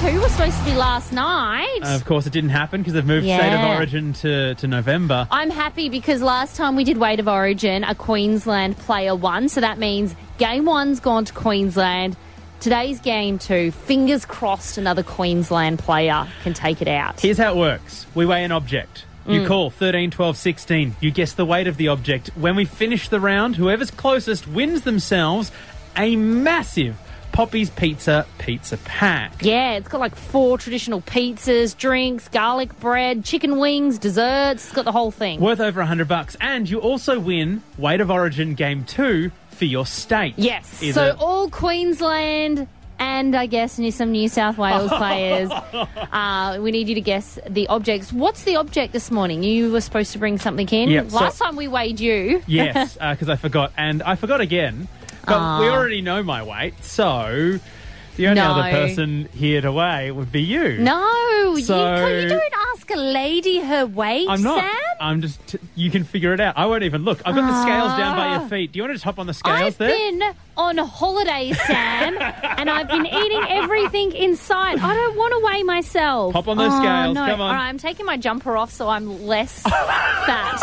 2 was supposed to be last night. Of course, it didn't happen because they've moved State of Origin to November. I'm happy because last time we did Weight of Origin, a Queensland player won. So that means game 1's gone to Queensland. Today's game 2, fingers crossed another Queensland player can take it out. Here's how it works. We weigh an object. You call 13, 12, 16. You guess the weight of the object. When we finish the round, whoever's closest wins themselves a massive Poppy's Pizza pack. Yeah, it's got like 4 traditional pizzas, drinks, garlic bread, chicken wings, desserts. It's got the whole thing. Worth over $100. And you also win Weight of Origin Game 2 for your state. Yes. So all Queensland and I guess some New South Wales players, we need you to guess the objects. What's the object this morning? You were supposed to bring something in. Yep, Last time we weighed you. Yes, because I forgot. And I forgot again. But we already know my weight, so the only other person here to weigh would be you. No, you don't ask a lady her weight, I'm not. Sam. I'm just... you can figure it out. I won't even look. I've got the scales down by your feet. Do you want to just hop on the scales I've been on holiday, Sam, and I've been eating everything in sight. I don't want to weigh myself. Hop on those scales. No. Come on. All right, I'm taking my jumper off so I'm less fat.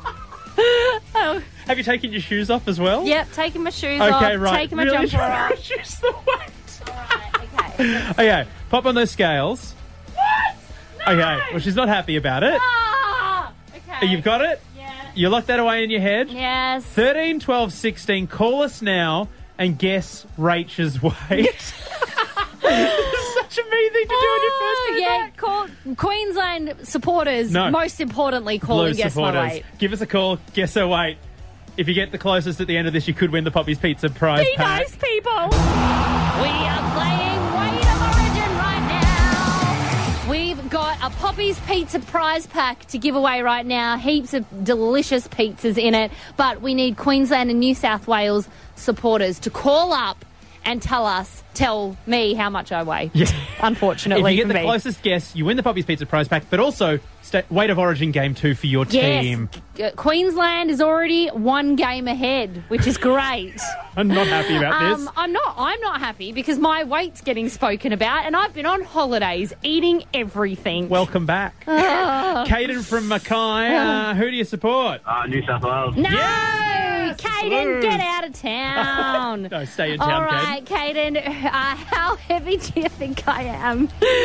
Have you taken your shoes off as well? Yep, taking my shoes off, taking my jumper off. Reduce the weight. All right, okay. Okay, pop on those scales. What? No! Okay, well, she's not happy about it. Okay. You've got it? Yeah. You lock that away in your head? Yes. 13, 12, 16. Call us now and guess Rachel's weight. This is such a mean thing to do on your first day back. Call Queensland supporters, most importantly, call Blue and guess supporters. my weight. Give us a call, guess her weight. If you get the closest at the end of this, you could win the Poppy's Pizza prize Be pack. nice, people. We are playing Weight of Origin right now. We've got a Poppy's Pizza prize pack to give away right now. Heaps of delicious pizzas in it. But we need Queensland and New South Wales supporters to call up and tell me how much I weigh. Yeah. Unfortunately, if you get the closest guess, you win the Poppy's Pizza prize pack, but also Weight of Origin Game 2 for your team. Queensland is already 1 game ahead, which is great. I'm not happy about this. I'm not happy because my weight's getting spoken about and I've been on holidays eating everything. Welcome back. Caden from Mackay. Who do you support? New South Wales. No! Yes! Caden, Blues. get out of town. No, stay in town, All right, Caden, how heavy do you think I am?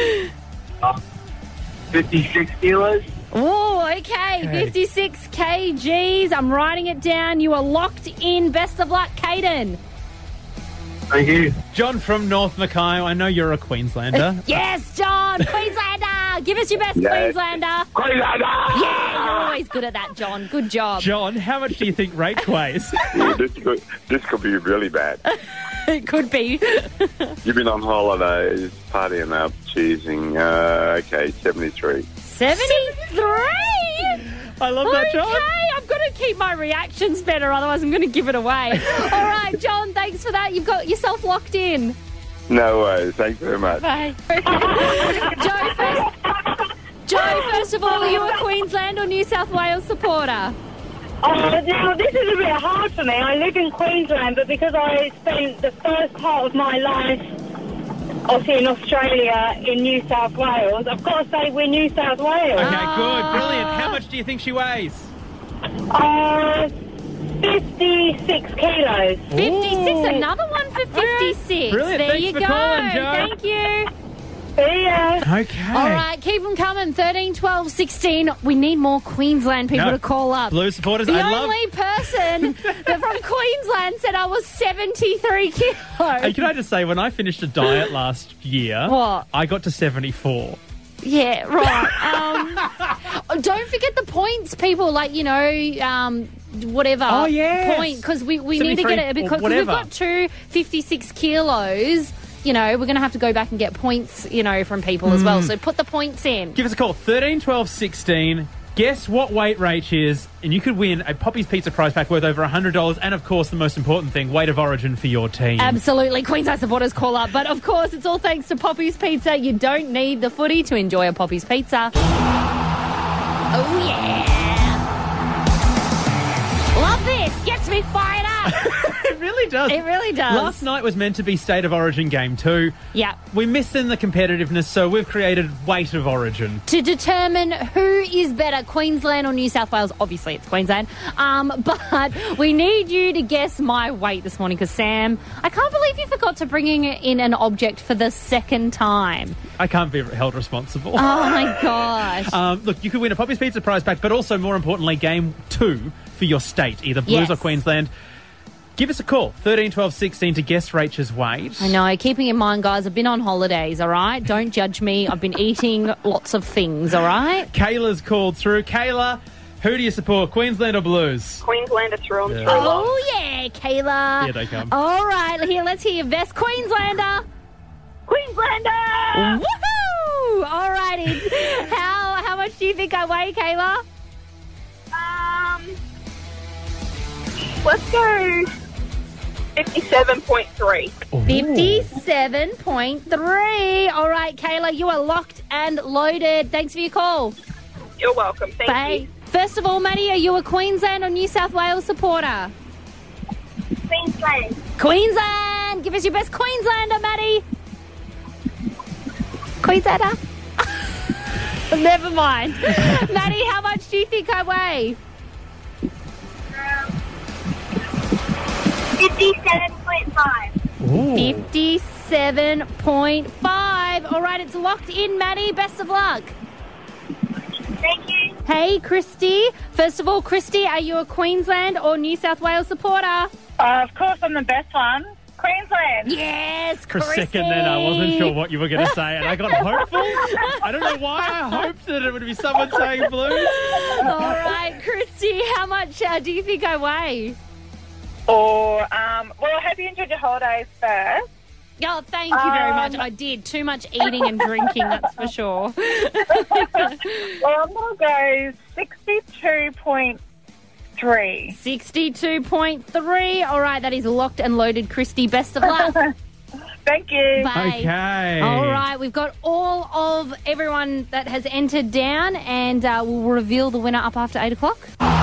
56 kilos. Oh, okay. 56 kgs. I'm writing it down. You are locked in. Best of luck, Caden. Thank you. John from North Mackay. I know you're a Queenslander. Yes, John. Queenslander. Give us your best Queenslander. Queenslander! Yeah, you're always good at that, John. Good job. John, how much do you think Rach weighs? This could be really bad. It could be. You've been on holidays, partying up, cheesing. 73. 73? I love that, John. Okay, I've got to keep my reactions better, otherwise I'm going to give it away. All right, John, thanks for that. You've got yourself locked in. No worries. Thanks very much. Bye. Joe, first of all, are you a Queensland or New South Wales supporter? Now, this is a bit hard for me. I live in Queensland, but because I spent the first part of my life, obviously in Australia, in New South Wales, I've got to say we're New South Wales. Okay, good. Brilliant. How much do you think she weighs? 56 kilos. 56, another one for 56. Brilliant. There Thanks you for go. calling, Joe. Thank you. See ya. Okay. All right, keep them coming. 13, 12, 16. We need more Queensland people to call up. Blue supporters, The only person that from Queensland said I was 73 kilos. Hey, can I just say, when I finished a diet last year, What? I got to 74. Yeah, right. Don't forget the points, people. Like, whatever. Oh, yes. Point, because we need to get it because we've got 56 kilos. We're going to have to go back and get points, from people as well. So put the points in. Give us a call, 13, 12, 16. Guess what weight Rach is, and you could win a Poppy's Pizza prize pack worth over $100. And, of course, the most important thing, Weight of Origin for your team. Absolutely. Queensland supporters call up. But, of course, it's all thanks to Poppy's Pizza. You don't need the footy to enjoy a Poppy's Pizza. Oh, yeah. Love this. Gets me fired up. It really does. It really does. Last night was meant to be State of Origin Game 2. Yeah. We missed in the competitiveness, so we've created Weight of Origin. To determine who is better, Queensland or New South Wales. Obviously, it's Queensland. But we need you to guess my weight this morning because, Sam, I can't believe you forgot to bring in an object for the second time. I can't be held responsible. Oh, my gosh. Look, you could win a Poppy's Pizza prize pack, but also, more importantly, Game 2 for your state, either Blues Yes. or Queensland. Give us a call, 13 12 16, to guess Rachel's weight. I know. Keeping in mind, guys, I've been on holidays, all right? Don't judge me. I've been eating lots of things, all right? Kayla's called through. Kayla, who do you support, Queensland or Blues? Queenslander through and through. Oh, yeah, Kayla. Here they come. All right, here, let's hear your best Queenslander. Queenslander! Woohoo! All righty. How much do you think I weigh, Kayla? Let's go 57.3. 57.3. All right, Kayla, you are locked and loaded. Thanks for your call. You're welcome. Thank Bye. First of all, Maddie, are you a Queensland or New South Wales supporter? Queensland. Queensland! Give us your best Queenslander, Maddie. Queenslander? Never mind. Maddie, how much do you think I weigh? 57.5. 57.5. All right, it's locked in, Maddie. Best of luck. Thank you. Hey, Christy. First of all, Christy, are you a Queensland or New South Wales supporter? Of course, I'm the best one. Queensland. Yes, For a Christy. second then, I wasn't sure what you were going to say, and I got hopeful. I don't know why I hoped that it would be someone saying Blues. All right, Christy, how much do you think I weigh? Well, I hope you enjoyed your holidays first. Oh, thank you very much. I did. Too much eating and drinking, that's for sure. Well, I'm going to go 62.3. 62.3. All right, that is locked and loaded, Christy. Best of luck. Thank you. Bye. Okay. All right, we've got all of everyone that has entered down, and we'll reveal the winner up after 8 o'clock.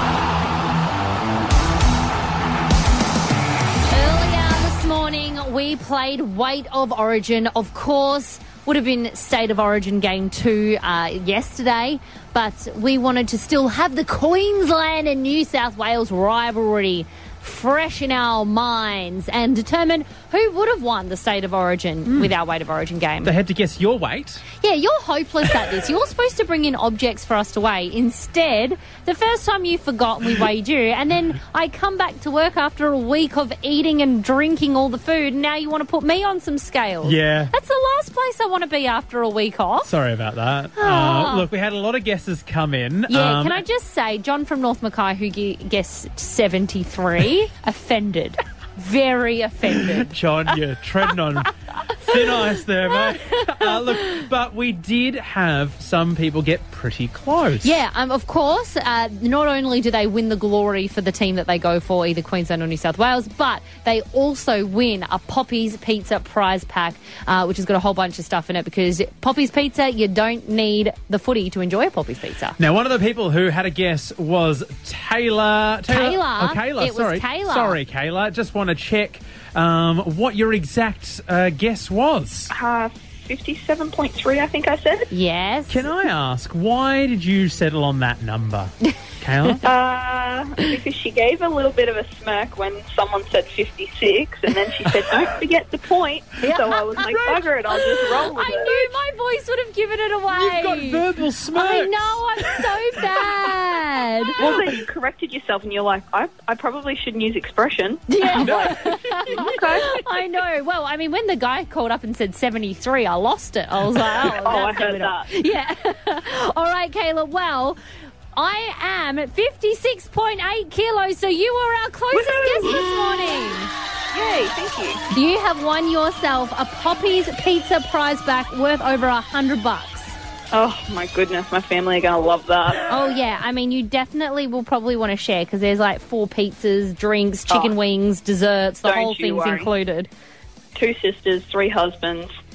Earlier this morning, we played Weight of Origin. Of course, would have been State of Origin Game 2 yesterday, but we wanted to still have the Queensland and New South Wales rivalry fresh in our minds and determine who would have won the State of Origin with our Weight of Origin game. They had to guess your weight. Yeah, you're hopeless at this. You're supposed to bring in objects for us to weigh. Instead, the first time you forgot we weighed you, and then I come back to work after a week of eating and drinking all the food, and now you want to put me on some scales. Yeah. That's the last place I want to be after a week off. Sorry about that. Look, we had a lot of guesses come in. Yeah, can I just say, John from North Mackay, who guessed 73, offended. Very offended. John, you're treading on thin ice there, mate. Look, but we did have some people get pretty close. Yeah, of course, not only do they win the glory for the team that they go for, either Queensland or New South Wales, but they also win a Poppy's Pizza prize pack, which has got a whole bunch of stuff in it, because Poppy's Pizza, you don't need the footy to enjoy a Poppy's Pizza. Now, one of the people who had a guess was Taylor. Kayla. Oh, Kayla, It was sorry. Kayla. Sorry, Kayla. Just want to check what your exact guess was. 57.3, I think I said. Yes. Can I ask, why did you settle on that number, Kayla? Because she gave a little bit of a smirk when someone said 56, and then she said, don't forget the point. So I was like, bugger it, I'll just roll with I it. knew my voice would have given it away. You've got verbal smirks. I know, I'm so bad. Well, then you corrected yourself, and you're like, I probably shouldn't use expression. Yeah. Okay. I know. Well, I mean, when the guy called up and said 73, I lost it. I was like, oh, I that's heard a bit that. Yeah. All right, Kayla. Well, I am at 56.8 kilos, so you were our closest guest this morning. Yay, thank you. You have won yourself a Poppy's Pizza prize pack worth over $100. Oh, my goodness, my family are going to love that. Oh, yeah. I mean, you definitely will probably want to share, because there's like 4 pizzas, drinks, chicken wings, desserts, the Don't whole you thing's worry. included. 2 sisters, 3 husbands.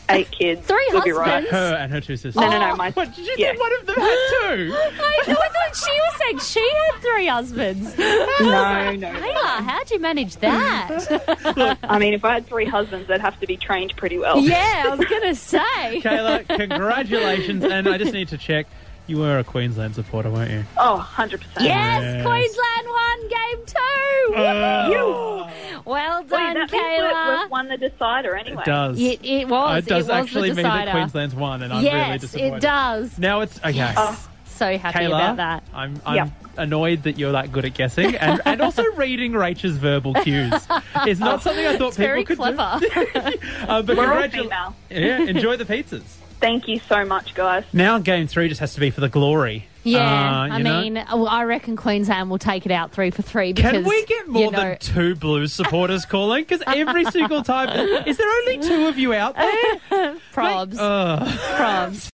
8 kids. 3 You'll be right. husbands? Her and her 2 sisters. No, my. What, did you Yeah. think one of them had 2? I thought she was saying she had 3 husbands. No. Kayla, how'd you manage that? I mean, if I had 3 husbands, they'd have to be trained pretty well. Yeah, I was going to say. Kayla, congratulations. And I just need to check. You were a Queensland supporter, weren't you? Oh, 100%. Yes, Yes. Queensland won game 2. Well done, That means Kayla. we've won the decider anyway. It does. It was. It does was actually the mean that decider. Queensland's won, and I'm really Yes, disappointed. it does. Now it's okay. Yes. So happy Kayla, about that. I'm Yeah. annoyed that you're that good at guessing, and also reading Rachel's verbal cues is not something I thought It's very people could clever. do. But We're all congratu- female. Yeah, enjoy the pizzas. Thank you so much, guys. Now game 3 just has to be for the glory. Yeah, You know? I mean, I reckon Queensland will take it out 3 for 3 because Can we get more you know, than 2 Blues supporters calling? Because every single time, is there only 2 of you out there? probs. Ugh. Probs.